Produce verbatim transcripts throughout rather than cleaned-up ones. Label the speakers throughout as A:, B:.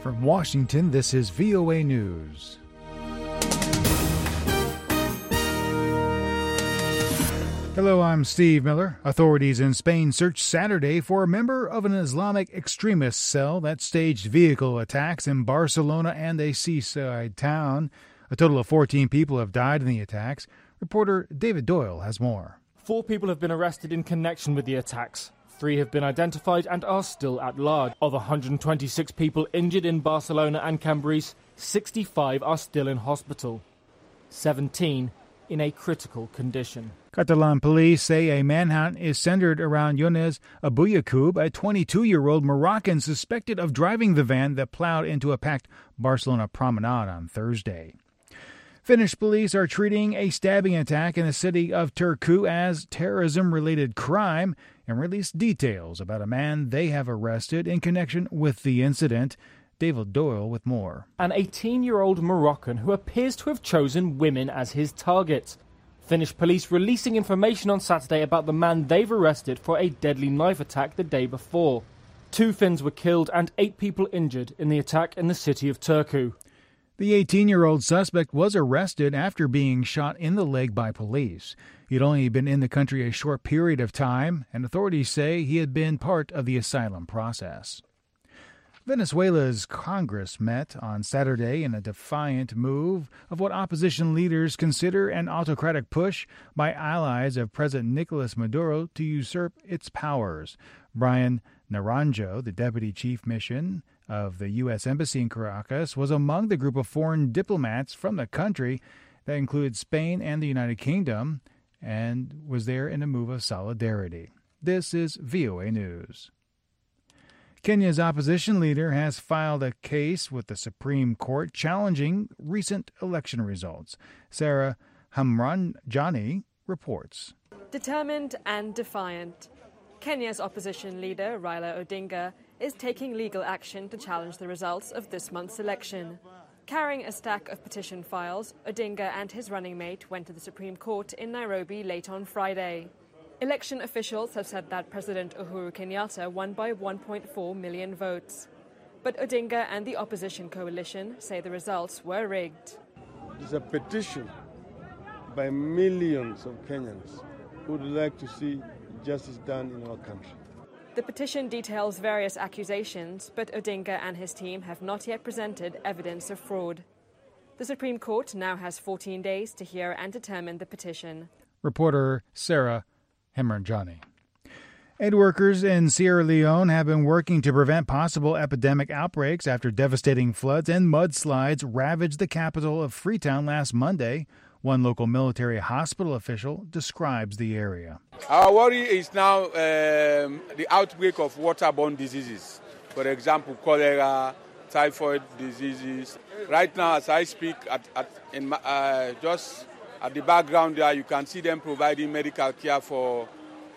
A: From Washington, this is V O A News. Hello, I'm Steve Miller. Authorities in Spain searched Saturday for a member of an Islamic extremist cell that staged vehicle attacks in Barcelona and a seaside town. A total of fourteen people have died in the attacks. Reporter David Doyle has more.
B: Four people have been arrested in connection with the attacks. Three have been identified and are still at large. Of one hundred twenty-six people injured in Barcelona and Cambrils, sixty-five are still in hospital, seventeen in a critical condition.
A: Catalan police say a manhunt is centered around Younes Abouyacoub, a twenty-two-year-old Moroccan suspected of driving the van that plowed into a packed Barcelona promenade on Thursday. Finnish police are treating a stabbing attack in the city of Turku as terrorism-related crime and released details about a man they have arrested in connection with the incident. David Doyle with more.
B: An eighteen-year-old Moroccan who appears to have chosen women as his target. Finnish police releasing information on Saturday about the man they've arrested for a deadly knife attack the day before. Two Finns were killed and eight people injured in the attack in the city of Turku.
A: The eighteen-year-old suspect was arrested after being shot in the leg by police. He'd only been in the country a short period of time, and authorities say he had been part of the asylum process. Venezuela's Congress met on Saturday in a defiant move of what opposition leaders consider an autocratic push by allies of President Nicolas Maduro to usurp its powers. Brian Naranjo, the deputy chief mission of the U S Embassy in Caracas, was among the group of foreign diplomats from the country that included Spain and the United Kingdom, and was there in a move of solidarity. This is V O A News. Kenya's opposition leader has filed a case with the Supreme Court challenging recent election results. Sarah Hamranjani reports.
C: Determined and defiant, Kenya's opposition leader, Raila Odinga, is taking legal action to challenge the results of this month's election. Carrying a stack of petition files, Odinga and his running mate went to the Supreme Court in Nairobi late on Friday. Election officials have said that President Uhuru Kenyatta won by one point four million votes. But Odinga and the opposition coalition say the results were rigged.
D: It's a petition by millions of Kenyans who would like to see justice done in our country.
C: The petition details various accusations, but Odinga and his team have not yet presented evidence of fraud. The Supreme Court now has fourteen days to hear and determine the petition.
A: Reporter Sarah Hamranjani. Aid workers in Sierra Leone have been working to prevent possible epidemic outbreaks after devastating floods and mudslides ravaged the capital of Freetown last Monday. One local military hospital official describes the area.
E: Our worry is now um, the outbreak of waterborne diseases. For example, cholera, typhoid diseases. Right now, as I speak, at, at, in, uh, just at the background there, you can see them providing medical care for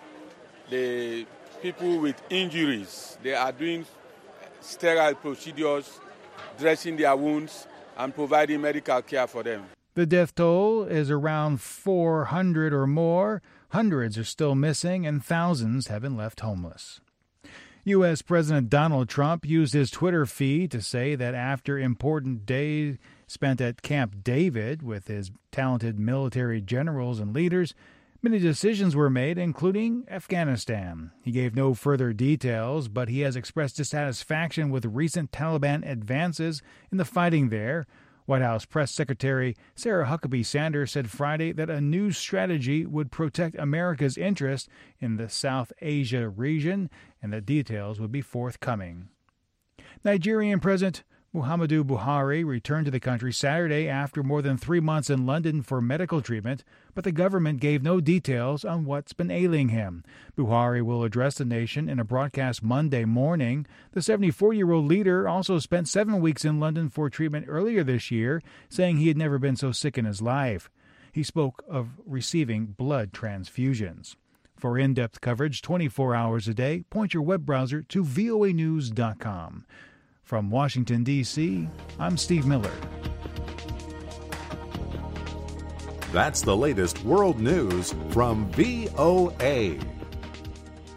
E: the people with injuries. They are doing sterile procedures, dressing their wounds, and providing medical care for them.
A: The death toll is around four hundred or more. Hundreds are still missing, and thousands have been left homeless. U S. President Donald Trump used his Twitter feed to say that after important days spent at Camp David with his talented military generals and leaders, many decisions were made, including Afghanistan. He gave no further details, but he has expressed dissatisfaction with recent Taliban advances in the fighting there. White House Press Secretary Sarah Huckabee Sanders said Friday that a new strategy would protect America's interest in the South Asia region and that details would be forthcoming. Nigerian President Muhammadu Buhari returned to the country Saturday after more than three months in London for medical treatment, but the government gave no details on what's been ailing him. Buhari will address the nation in a broadcast Monday morning. The seventy-four-year-old leader also spent seven weeks in London for treatment earlier this year, saying he had never been so sick in his life. He spoke of receiving blood transfusions. For in-depth coverage twenty-four hours a day, point your web browser to V O A news dot com. From Washington, D C, I'm Steve Miller.
F: That's the latest world news from V O A.